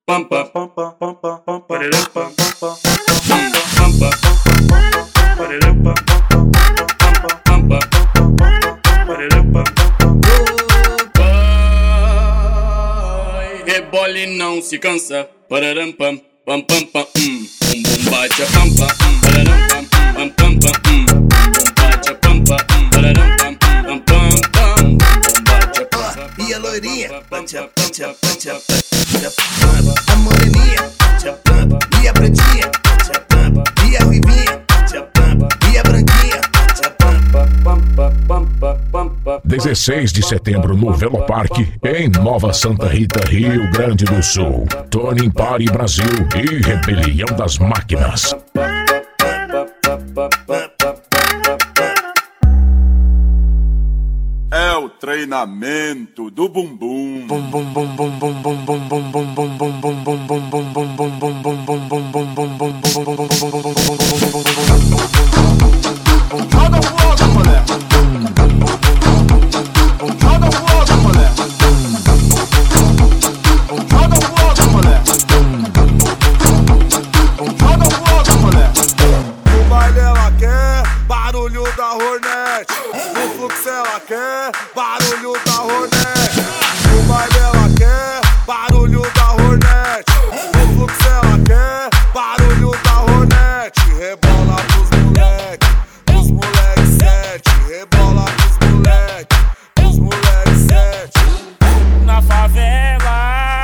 pampa, pampa, pampa, pampa, rebole não se cansa, pararam pam pam pam pam, bum bum bate a pampa, pararam pam pam pam pam, bum bate a pampa, pararam pam pam pam pam, bum bate a pampa. E a loirinha, bate a bate a bate a bate a pampa. A moreninha, bate a pampa. E a pretinha, bate a pampa. E a ruivinha, bate a pampa. E a branquinha, bate a pampa. 16 de setembro no Veloparque, em Nova Santa Rita, Rio Grande do Sul. Tony Impari Brasil e Rebelião das Máquinas. É o treinamento do bumbum. Joga fogo, moleque. Joga fogo, moleque. Joga fogo, moleque. Joga fogo, moleque. No baile ela quer barulho da Hornet. No fluxo ela quer barulho da Hornet. No baile ela quer barulho da Hornet. No fluxo ela quer barulho da Hornet. Rebola pros moleque, pros moleque sete. Rebola pros moleque sete. Na favela,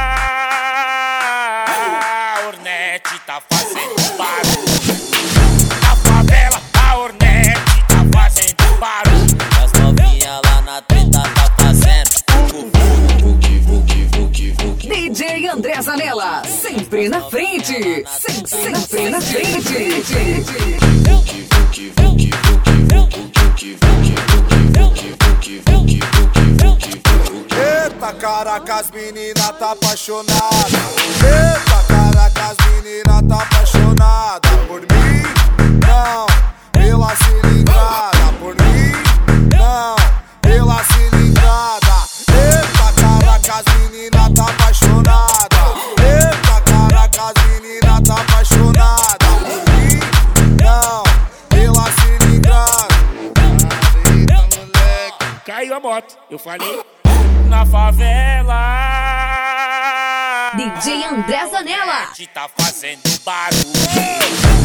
a Hornet tá fazendo barulho. Na favela, a Hornet tá fazendo barulho. As novinhas lá na treta tá fazendo DJ André Zanella, sempre na frente, sempre na frente. Eita caraca, as menina tá apaixonada. Eita caraca, as menina tá apaixonada. Por mim, não, pela cilindrada. Por mim, não, pela cilindrada. Eita caraca, as menina tá apaixonada. Eita caraca, as menina tá apaixonada. Por mim, não, pela cilindrada. Eita moleque. Caiu a moto, eu falei. Na favela, DJ André Zanella. tá fazendo barulho.